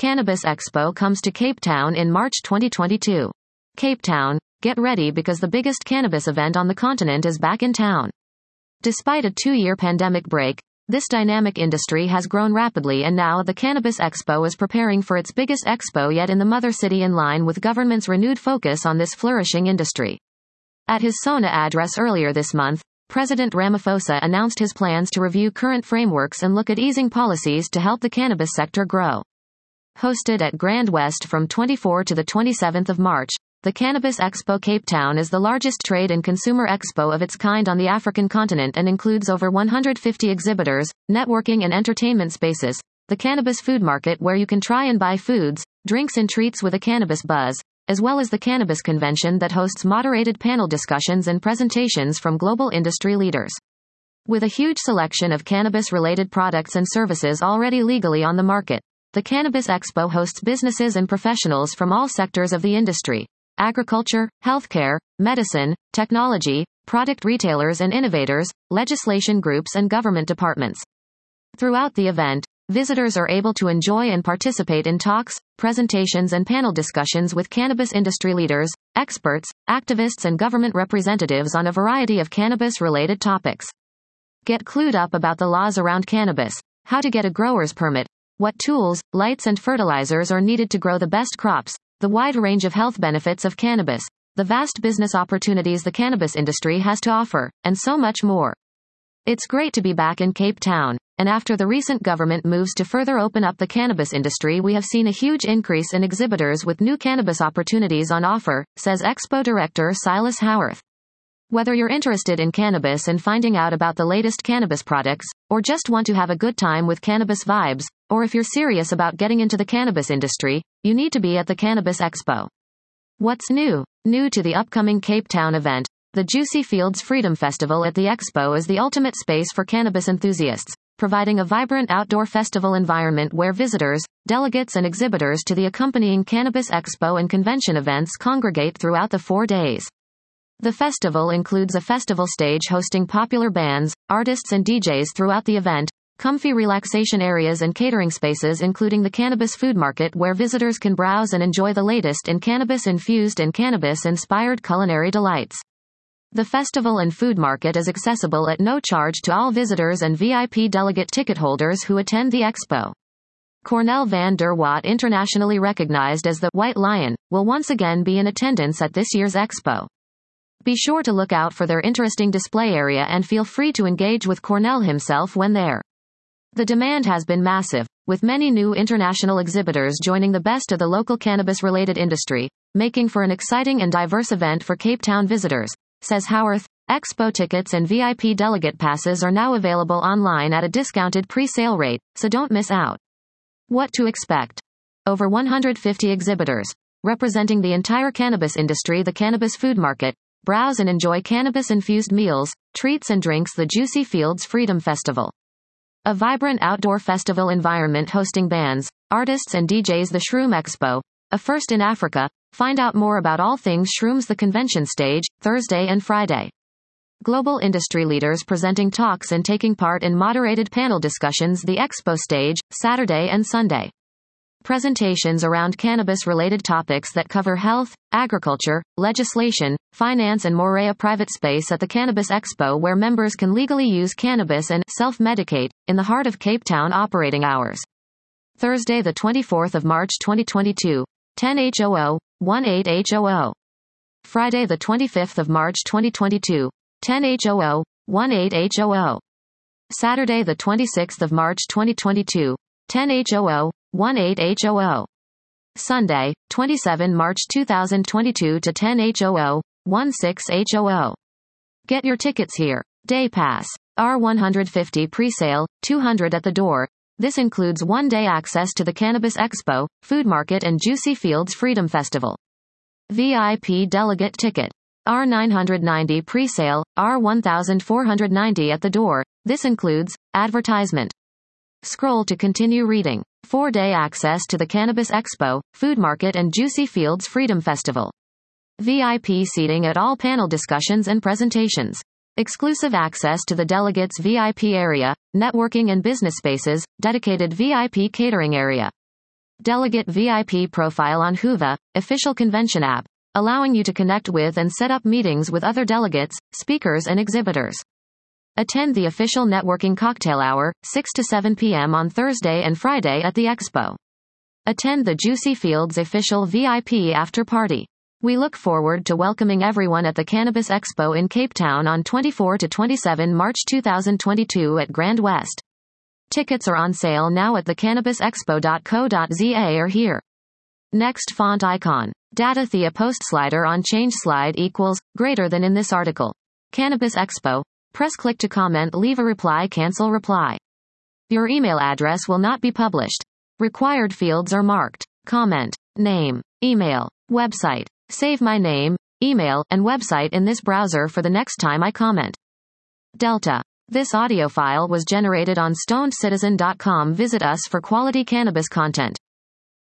Cannabis Expo comes to Cape Town in March 2022. Cape Town, get ready because the biggest cannabis event on the continent is back in town. Despite a 2-year pandemic break, this dynamic industry has grown rapidly, and now the Cannabis Expo is preparing for its biggest expo yet in the mother city, in line with government's renewed focus on this flourishing industry. At his SONA address earlier this month, President Ramaphosa announced his plans to review current frameworks and look at easing policies to help the cannabis sector grow. Hosted at Grand West from 24 to the 27th of March, the Cannabis Expo Cape Town is the largest trade and consumer expo of its kind on the African continent and includes over 150 exhibitors, networking and entertainment spaces, the cannabis food market where you can try and buy foods, drinks and treats with a cannabis buzz, as well as the cannabis convention that hosts moderated panel discussions and presentations from global industry leaders. With a huge selection of cannabis-related products and services already legally on the market, the Cannabis Expo hosts businesses and professionals from all sectors of the industry: agriculture, healthcare, medicine, technology, product retailers and innovators, legislation groups and government departments. Throughout the event, visitors are able to enjoy and participate in talks, presentations and panel discussions with cannabis industry leaders, experts, activists and government representatives on a variety of cannabis-related topics. Get clued up about the laws around cannabis, how to get a grower's permit, what tools, lights and fertilizers are needed to grow the best crops, the wide range of health benefits of cannabis, the vast business opportunities the cannabis industry has to offer, and so much more. It's great to be back in Cape Town, and after the recent government moves to further open up the cannabis industry, we have seen a huge increase in exhibitors with new cannabis opportunities on offer, says Expo Director Silas Howarth. Whether you're interested in cannabis and finding out about the latest cannabis products, or just want to have a good time with cannabis vibes, or if you're serious about getting into the cannabis industry, you need to be at the Cannabis Expo. What's new? New to the upcoming Cape Town event, the Juicy Fields Freedom Festival at the Expo is the ultimate space for cannabis enthusiasts, providing a vibrant outdoor festival environment where visitors, delegates and exhibitors to the accompanying Cannabis Expo and convention events congregate throughout the 4 days. The festival includes a festival stage hosting popular bands, artists and DJs throughout the event, comfy relaxation areas and catering spaces including the cannabis food market where visitors can browse and enjoy the latest in cannabis-infused and cannabis-inspired culinary delights. The festival and food market is accessible at no charge to all visitors and VIP delegate ticket holders who attend the expo. Cornel van der Watt, internationally recognized as the White Lion, will once again be in attendance at this year's expo. Be sure to look out for their interesting display area and feel free to engage with Cornel himself when there. The demand has been massive, with many new international exhibitors joining the best of the local cannabis-related industry, making for an exciting and diverse event for Cape Town visitors, says Howarth. Expo tickets and VIP delegate passes are now available online at a discounted pre-sale rate, so don't miss out. What to expect? Over 150 exhibitors, representing the entire cannabis industry, the cannabis food market. Browse and enjoy cannabis-infused meals, treats and drinks. The Juicy Fields Freedom Festival. A vibrant outdoor festival environment hosting bands, artists and DJs. The Shroom Expo, a first in Africa. Find out more about all things Shrooms. The convention stage, Thursday and Friday. Global industry leaders presenting talks and taking part in moderated panel discussions. The expo stage, Saturday and Sunday. Presentations around cannabis-related topics that cover health, agriculture, legislation, finance and more. A private space at the Cannabis Expo where members can legally use cannabis and self-medicate, in the heart of Cape Town operating hours. Thursday the 24th of March 2022, 10 HOO, 18 HOO. Friday the 25th of March 2022, 10 HOO, 18 HOO. Saturday the 26th of March 2022, 10 HOO, 18 HOO. Sunday, 27 March 2022 to 10 HOO, 16 HOO. Get your tickets here. Day Pass. R150 pre-sale, 200 at the door. This includes 1-day access to the Cannabis Expo, food market and Juicy Fields Freedom Festival. VIP delegate ticket. R990 pre-sale, R1490 at the door. This includes advertisement. Scroll to continue reading. 4-day access to the Cannabis Expo, food market and Juicy Fields Freedom Festival. VIP seating at all panel discussions and presentations. Exclusive access to the delegates' VIP area, networking and business spaces, dedicated VIP catering area. Delegate VIP profile on Whova, official convention app, allowing you to connect with and set up meetings with other delegates, speakers and exhibitors. Attend the official networking cocktail hour, 6 to 7 p.m. on Thursday and Friday at the Expo. Attend the Juicy Fields official VIP after party. We look forward to welcoming everyone at the Cannabis Expo in Cape Town on 24 to 27 March 2022 at Grand West. Tickets are on sale now at thecannabisexpo.co.za or here. Next font icon. Data Thea post slider on change slide equals, greater than in this article. Cannabis Expo. Press click to comment, leave a reply, cancel reply. Your email address will not be published. Required fields are marked. Comment. Name. Email. Website. Save my name, email, and website in this browser for the next time I comment. Delta. This audio file was generated on stonedcitizen.com. Visit us for quality cannabis content.